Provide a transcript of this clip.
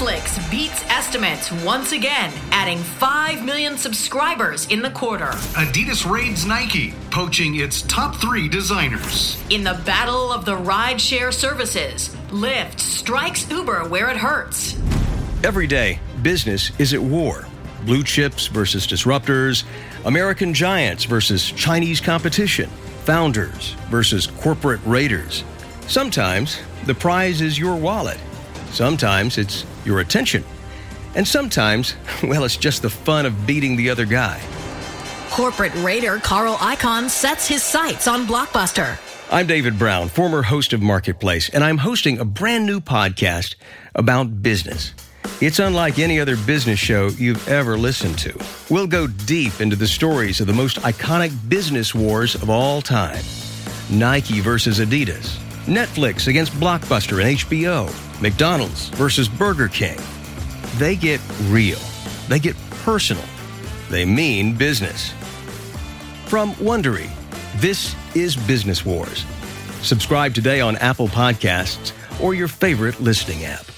Netflix beats estimates once again, adding 5 million subscribers in the quarter. Adidas raids Nike, poaching its top 3 designers. In the battle of the ride-share services, Lyft strikes Uber where it hurts. Every day, business is at war. Blue chips versus disruptors, American giants versus Chinese competition, founders versus corporate raiders. Sometimes the prize is your wallet. Sometimes it's your attention. And sometimes, well, it's just the fun of beating the other guy. Corporate raider Carl Icahn sets his sights on Blockbuster. I'm David Brown, former host of Marketplace, and I'm hosting a brand new podcast about business. It's unlike any other business show you've ever listened to. We'll go deep into the stories of the most iconic business wars of all time. Nike versus Adidas, Netflix against Blockbuster and HBO, McDonald's versus Burger King. They get real. They get personal. They mean business. From Wondery, this is Business Wars. Subscribe today on Apple Podcasts or your favorite listening app.